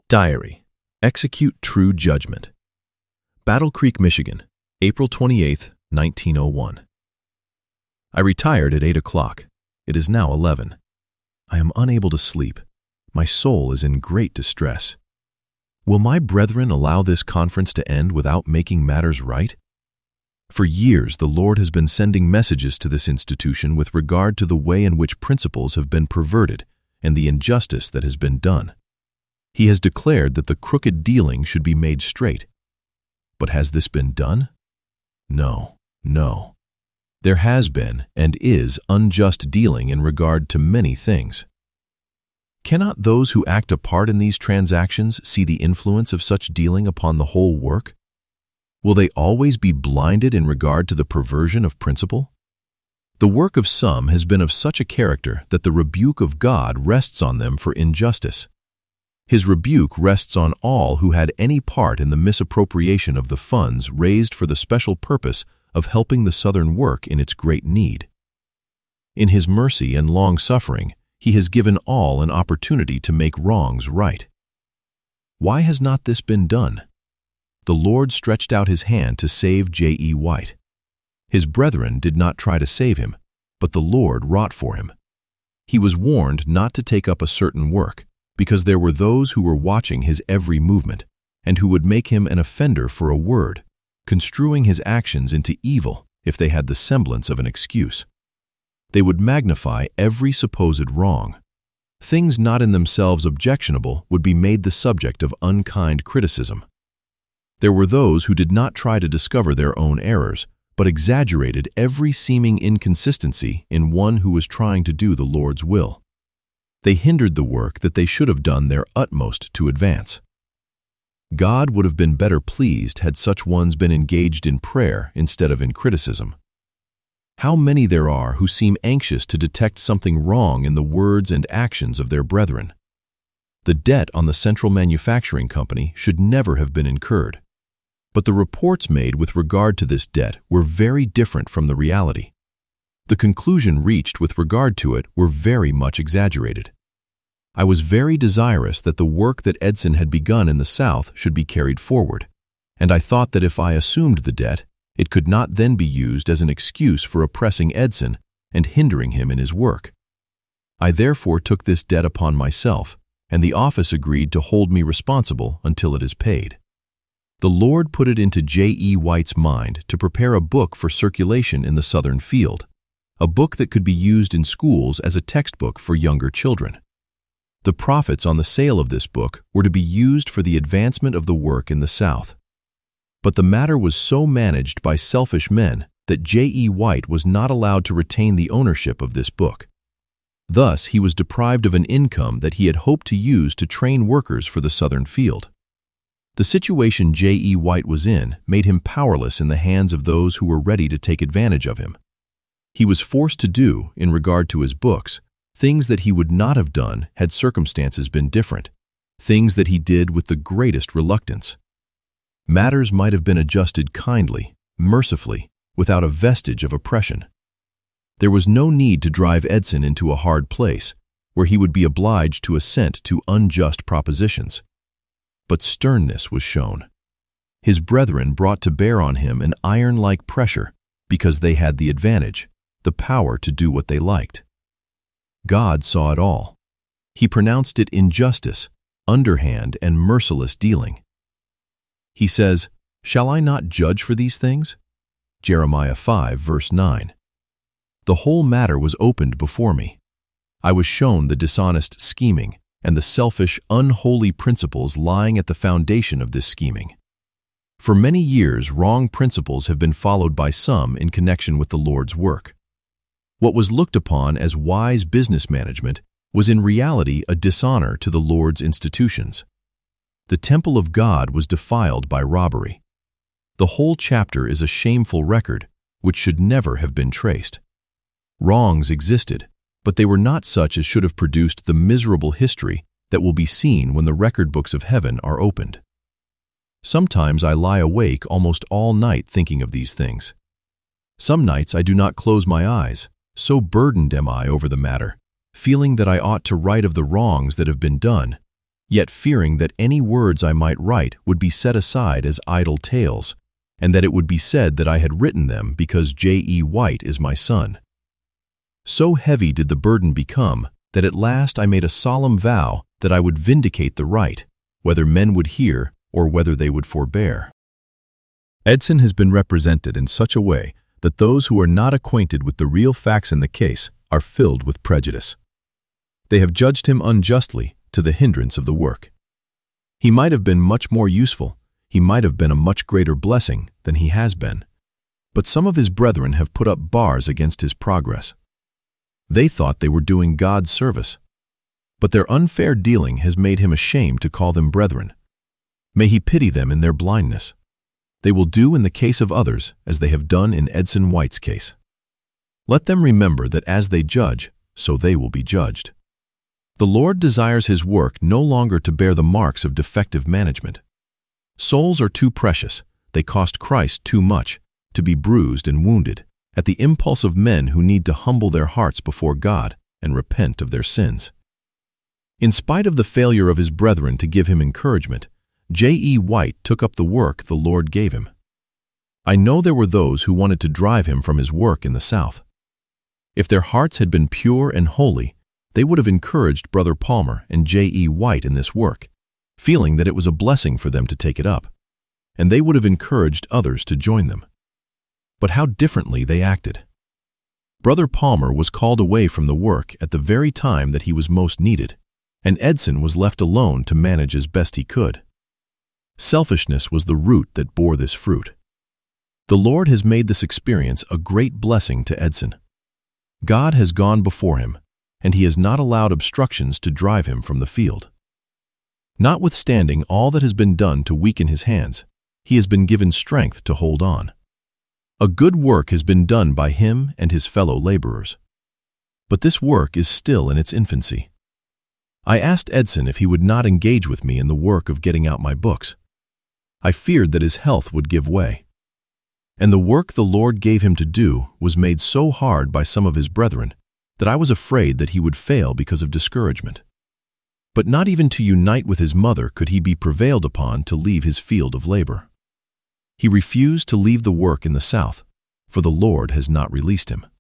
Diary. Execute true judgment. Battle Creek, Michigan, April 28, 1901. I retired at 8 o'clock. It is now 11. I am unable to sleep. My soul is in great distress. Will my brethren allow this conference to end without making matters right? For years, the Lord has been sending messages to this institution with regard to the way in which principles have been perverted and the injustice that has been done. He has declared that the crooked dealing should be made straight. But has this been done? No. There has been and is unjust dealing in regard to many things. Cannot those who act a part in these transactions see the influence of such dealing upon the whole work? Will they always be blinded in regard to the perversion of principle? The work of some has been of such a character that the rebuke of God rests on them for injustice. His rebuke rests on all who had any part in the misappropriation of the funds raised for the special purpose of helping the Southern work in its great need. In His mercy and long-suffering, He has given all an opportunity to make wrongs right. Why has not this been done? The Lord stretched out His hand to save J.E. White. His brethren did not try to save him, but the Lord wrought for him. He was warned not to take up a certain work, because there were those who were watching his every movement, and who would make him an offender for a word, construing his actions into evil if they had the semblance of an excuse. They would magnify every supposed wrong. Things not in themselves objectionable would be made the subject of unkind criticism. There were those who did not try to discover their own errors, but exaggerated every seeming inconsistency in one who was trying to do the Lord's will. They hindered the work that they should have done their utmost to advance. God would have been better pleased had such ones been engaged in prayer instead of in criticism. How many there are who seem anxious to detect something wrong in the words and actions of their brethren. The debt on the Central Manufacturing Company should never have been incurred. But the reports made with regard to this debt were very different from the reality. The conclusion reached with regard to it were very much exaggerated. I was very desirous that the work that Edson had begun in the South should be carried forward, and I thought that if I assumed the debt, it could not then be used as an excuse for oppressing Edson and hindering him in his work. I therefore took this debt upon myself, and the office agreed to hold me responsible until it is paid. The Lord put it into J.E. White's mind to prepare a book for circulation in the Southern field, a book that could be used in schools as a textbook for younger children. The profits on the sale of this book were to be used for the advancement of the work in the South. But the matter was so managed by selfish men that J.E. White was not allowed to retain the ownership of this book. Thus, he was deprived of an income that he had hoped to use to train workers for the Southern field. The situation J.E. White was in made him powerless in the hands of those who were ready to take advantage of him. He was forced to do, in regard to his books, things that he would not have done had circumstances been different, things that he did with the greatest reluctance. Matters might have been adjusted kindly, mercifully, without a vestige of oppression. There was no need to drive Edson into a hard place, where he would be obliged to assent to unjust propositions. But sternness was shown. His brethren brought to bear on him an iron-like pressure because they had the advantage, the power to do what they liked. God saw it all. He pronounced it injustice, underhand and merciless dealing. He says, "Shall I not judge for these things?" Jeremiah 5, verse 9. The whole matter was opened before me. I was shown the dishonest scheming and the selfish, unholy principles lying at the foundation of this scheming. For many years, wrong principles have been followed by some in connection with the Lord's work. What was looked upon as wise business management was in reality a dishonor to the Lord's institutions. The temple of God was defiled by robbery. The whole chapter is a shameful record, which should never have been traced. Wrongs existed, but they were not such as should have produced the miserable history that will be seen when the record books of heaven are opened. Sometimes I lie awake almost all night thinking of these things. Some nights I do not close my eyes, so burdened am I over the matter, feeling that I ought to write of the wrongs that have been done, yet fearing that any words I might write would be set aside as idle tales, and that it would be said that I had written them because J.E. White is my son. So heavy did the burden become that at last I made a solemn vow that I would vindicate the right, whether men would hear or whether they would forbear. Edson has been represented in such a way that those who are not acquainted with the real facts in the case are filled with prejudice. They have judged him unjustly to the hindrance of the work. He might have been much more useful, he might have been a much greater blessing than he has been, but some of his brethren have put up bars against his progress. They thought they were doing God's service, but their unfair dealing has made him ashamed to call them brethren. May he pity them in their blindness. They will do in the case of others as they have done in Edson White's case. Let them remember that as they judge, so they will be judged. The Lord desires His work no longer to bear the marks of defective management. Souls are too precious, they cost Christ too much, to be bruised and wounded at the impulse of men who need to humble their hearts before God and repent of their sins. In spite of the failure of his brethren to give him encouragement, J.E. White took up the work the Lord gave him. I know there were those who wanted to drive him from his work in the South. If their hearts had been pure and holy, they would have encouraged Brother Palmer and J.E. White in this work, feeling that it was a blessing for them to take it up, and they would have encouraged others to join them. But how differently they acted. Brother Palmer was called away from the work at the very time that he was most needed, and Edson was left alone to manage as best he could. Selfishness was the root that bore this fruit. The Lord has made this experience a great blessing to Edson. God has gone before him, and He has not allowed obstructions to drive him from the field. Notwithstanding all that has been done to weaken his hands, he has been given strength to hold on. A good work has been done by him and his fellow laborers. But this work is still in its infancy. I asked Edson if he would not engage with me in the work of getting out my books. I feared that his health would give way. And the work the Lord gave him to do was made so hard by some of his brethren that I was afraid that he would fail because of discouragement. But not even to unite with his mother could he be prevailed upon to leave his field of labor. He refused to leave the work in the South, for the Lord has not released him.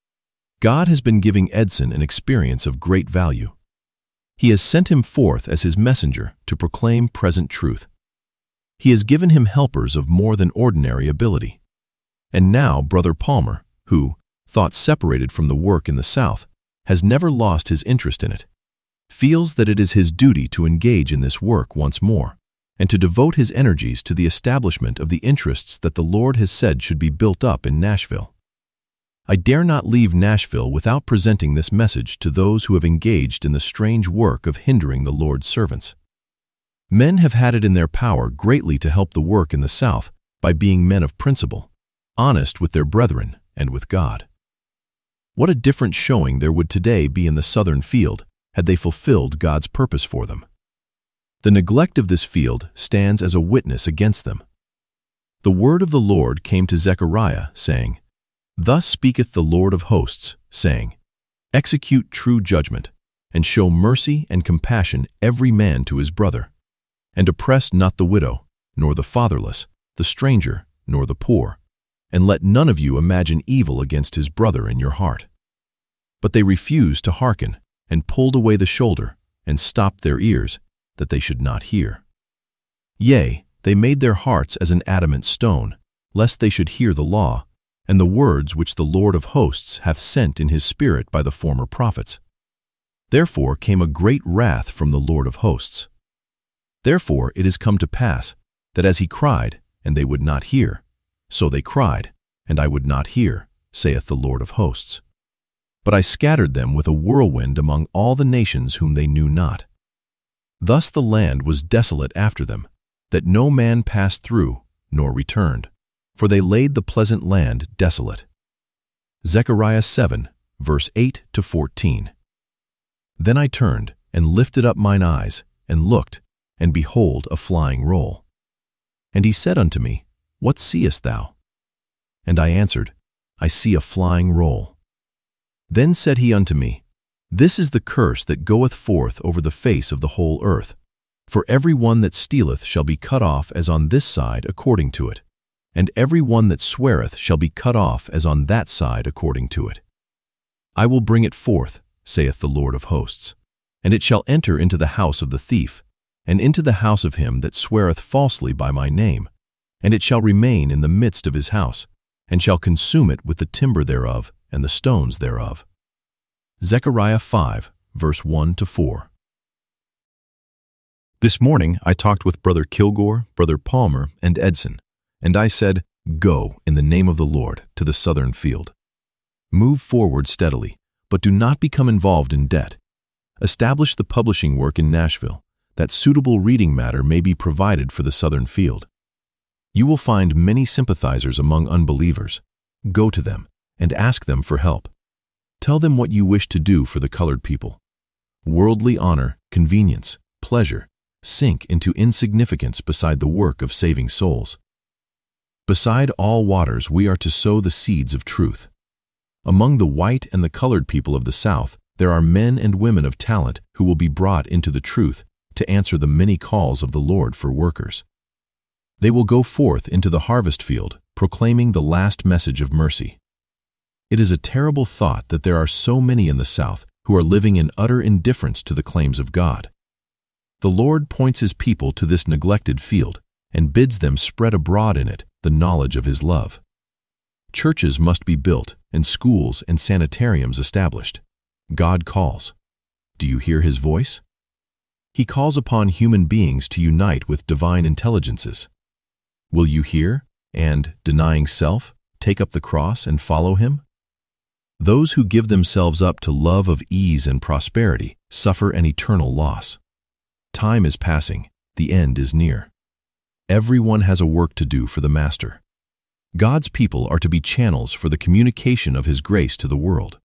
God has been giving Edson an experience of great value. He has sent him forth as His messenger to proclaim present truth. He has given him helpers of more than ordinary ability. And now Brother Palmer, who, thought separated from the work in the South, has never lost his interest in it, feels that it is his duty to engage in this work once more, and to devote his energies to the establishment of the interests that the Lord has said should be built up in Nashville. I dare not leave Nashville without presenting this message to those who have engaged in the strange work of hindering the Lord's servants. Men have had it in their power greatly to help the work in the South by being men of principle, honest with their brethren and with God. What a different showing there would today be in the Southern field had they fulfilled God's purpose for them. The neglect of this field stands as a witness against them. The word of the Lord came to Zechariah, saying, Thus speaketh the Lord of hosts, saying, Execute true judgment, and show mercy and compassion every man to his brother, and oppress not the widow, nor the fatherless, the stranger, nor the poor, and let none of you imagine evil against his brother in your heart. But they refused to hearken, and pulled away the shoulder, and stopped their ears, that they should not hear. Yea, they made their hearts as an adamant stone, lest they should hear the law, and the words which the Lord of hosts hath sent in His Spirit by the former prophets. Therefore came a great wrath from the Lord of hosts. Therefore it is come to pass, that as He cried, and they would not hear, so they cried, and I would not hear, saith the Lord of hosts. But I scattered them with a whirlwind among all the nations whom they knew not. Thus the land was desolate after them, that no man passed through, nor returned, for they laid the pleasant land desolate. Zechariah 7, verse 8-14. Then I turned, and lifted up mine eyes, and looked, and behold a flying roll. And he said unto me, What seest thou? And I answered, I see a flying roll. Then said he unto me, This is the curse that goeth forth over the face of the whole earth, For every one that stealeth shall be cut off as on this side according to it, and every one that sweareth shall be cut off as on that side according to it. I will bring it forth, saith the Lord of hosts, and it shall enter into the house of the thief, and into the house of him that sweareth falsely by my name, and it shall remain in the midst of his house, and shall consume it with the timber thereof and the stones thereof. Zechariah 5, verse 1-4. This morning I talked with Brother Kilgore, Brother Palmer, and Edson, and I said, "Go, in the name of the Lord, to the southern field. Move forward steadily, but do not become involved in debt. Establish the publishing work in Nashville, that suitable reading matter may be provided for the southern field. You will find many sympathizers among unbelievers. Go to them and ask them for help. Tell them what you wish to do for the colored people. Worldly honor, convenience, pleasure sink into insignificance beside the work of saving souls. Beside all waters we are to sow the seeds of truth. Among the white and the colored people of the South, there are men and women of talent who will be brought into the truth to answer the many calls of the Lord for workers. They will go forth into the harvest field, proclaiming the last message of mercy. It is a terrible thought that there are so many in the South who are living in utter indifference to the claims of God. The Lord points His people to this neglected field and bids them spread abroad in it the knowledge of His love. Churches must be built and schools and sanitariums established. God calls. Do you hear His voice? He calls upon human beings to unite with divine intelligences. Will you hear and, denying self, take up the cross and follow Him? Those who give themselves up to love of ease and prosperity suffer an eternal loss. Time is passing, the end is near. Everyone has a work to do for the Master. God's people are to be channels for the communication of His grace to the world.